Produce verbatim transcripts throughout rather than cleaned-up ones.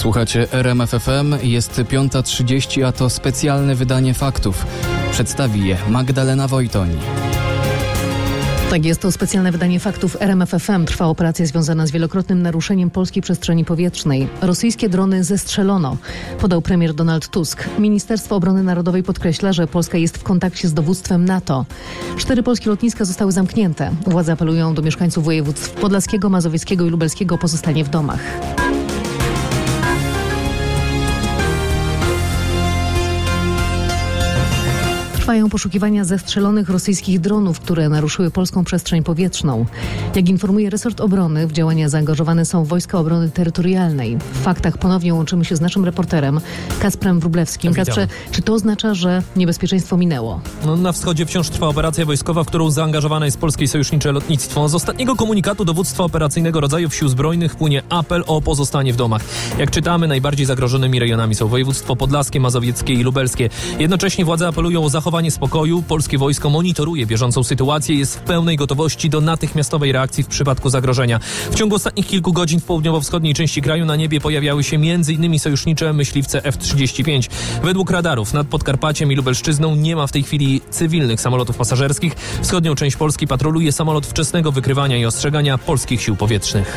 Słuchacie R M F F M, jest piąta trzydzieści, a to specjalne wydanie faktów. Przedstawi je Magdalena Wojtoń. Tak jest, to specjalne wydanie faktów R M F F M. Trwa operacja związana z wielokrotnym naruszeniem polskiej przestrzeni powietrznej. Rosyjskie drony zestrzelono, podał premier Donald Tusk. Ministerstwo Obrony Narodowej podkreśla, że Polska jest w kontakcie z dowództwem NATO. Cztery polskie lotniska zostały zamknięte. Władze apelują do mieszkańców województw podlaskiego, mazowieckiego i lubelskiego o pozostanie w domach. Trwają poszukiwania zestrzelonych rosyjskich dronów, które naruszyły polską przestrzeń powietrzną. Jak informuje resort obrony, w działania zaangażowane są Wojska Obrony Terytorialnej. W faktach ponownie łączymy się z naszym reporterem Kacprem Wróblewskim. Kacprze, czy to oznacza, że niebezpieczeństwo minęło? No, na wschodzie wciąż trwa operacja wojskowa, w którą zaangażowane jest polskie sojusznicze lotnictwo. Z ostatniego komunikatu dowództwa operacyjnego rodzajów sił zbrojnych płynie apel o pozostanie w domach. Jak czytamy, najbardziej zagrożonymi rejonami są województwo podlaskie, mazowieckie i lubelskie. Jednocześnie władze apelują o zachowanie spokoju. Polskie wojsko monitoruje bieżącą sytuację, jest w pełnej gotowości do natychmiastowej reakcji w przypadku zagrożenia. W ciągu ostatnich kilku godzin w południowo-wschodniej części kraju na niebie pojawiały się m.in. sojusznicze myśliwce F trzydzieści pięć. Według radarów nad Podkarpaciem i Lubelszczyzną nie ma w tej chwili cywilnych samolotów pasażerskich. Wschodnią część Polski patroluje samolot wczesnego wykrywania i ostrzegania polskich sił powietrznych.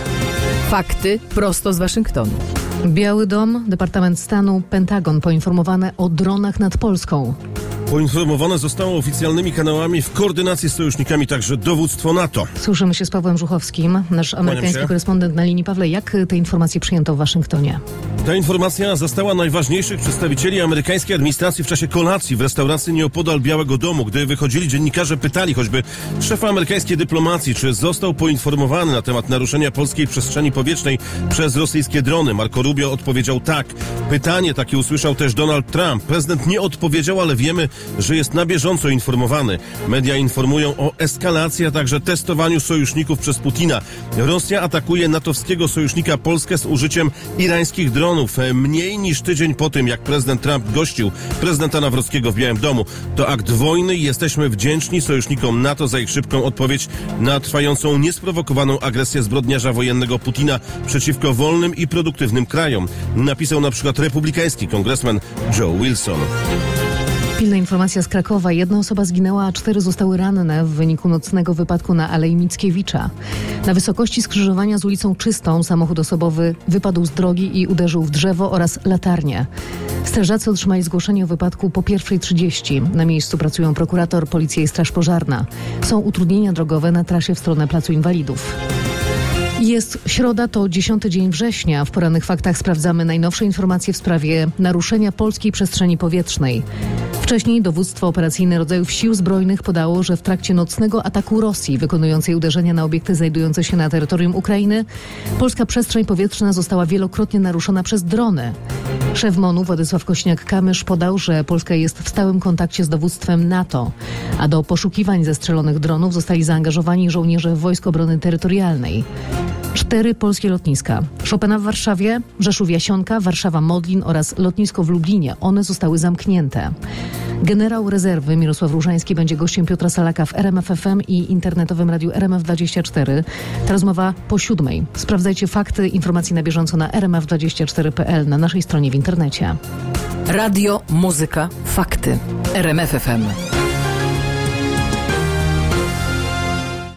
Fakty prosto z Waszyngtonu. Biały Dom, Departament Stanu, Pentagon poinformowane o dronach nad Polską. Poinformowane zostało oficjalnymi kanałami w koordynacji z sojusznikami także dowództwo NATO. Słyszymy się z Pawłem Żuchowskim, nasz amerykański korespondent na linii. Pawle, jak te informacje przyjęto w Waszyngtonie? Ta informacja zastała najważniejszych przedstawicieli amerykańskiej administracji w czasie kolacji w restauracji nieopodal Białego Domu. Gdy wychodzili, dziennikarze pytali choćby szefa amerykańskiej dyplomacji, czy został poinformowany na temat naruszenia polskiej przestrzeni powietrznej przez rosyjskie drony. Marco Rubio odpowiedział tak. Pytanie takie usłyszał też Donald Trump. Prezydent nie odpowiedział, ale wiemy, że jest na bieżąco informowany. Media informują o eskalacji, a także testowaniu sojuszników przez Putina. Rosja atakuje natowskiego sojusznika Polskę z użyciem irańskich dronów. Mniej niż tydzień po tym, jak prezydent Trump gościł prezydenta Nawrockiego w Białym Domu. To akt wojny i jesteśmy wdzięczni sojusznikom NATO za ich szybką odpowiedź na trwającą, niesprowokowaną agresję zbrodniarza wojennego Putina przeciwko wolnym i produktywnym krajom. Napisał na przykład republikański kongresmen Joe Wilson. Pilna informacja z Krakowa. Jedna osoba zginęła, a cztery zostały ranne w wyniku nocnego wypadku na Alei Mickiewicza. Na wysokości skrzyżowania z ulicą Czystą samochód osobowy wypadł z drogi i uderzył w drzewo oraz latarnię. Strażacy otrzymali zgłoszenie o wypadku po pierwszej trzydzieści. Na miejscu pracują prokurator, policja i straż pożarna. Są utrudnienia drogowe na trasie w stronę Placu Inwalidów. Jest środa, to dziesiąty dzień września. W porannych faktach sprawdzamy najnowsze informacje w sprawie naruszenia polskiej przestrzeni powietrznej. Wcześniej dowództwo operacyjne rodzajów sił zbrojnych podało, że w trakcie nocnego ataku Rosji wykonującej uderzenia na obiekty znajdujące się na terytorium Ukrainy, polska przestrzeń powietrzna została wielokrotnie naruszona przez drony. Szef MON-u Władysław Kośniak-Kamysz podał, że Polska jest w stałym kontakcie z dowództwem NATO, a do poszukiwań zestrzelonych dronów zostali zaangażowani żołnierze Wojsk Obrony Terytorialnej. Cztery polskie lotniska. Chopina w Warszawie, Rzeszów-Jasionka, Warszawa-Modlin oraz lotnisko w Lublinie. One zostały zamknięte. Generał rezerwy Mirosław Różański będzie gościem Piotra Salaka w R M F F M i internetowym radiu R M F dwadzieścia cztery. Ta rozmowa po siódmej. Sprawdzajcie fakty, informacje na bieżąco na r m f dwadzieścia cztery kropka p l na naszej stronie w internecie. Radio, muzyka, fakty. R M F F M.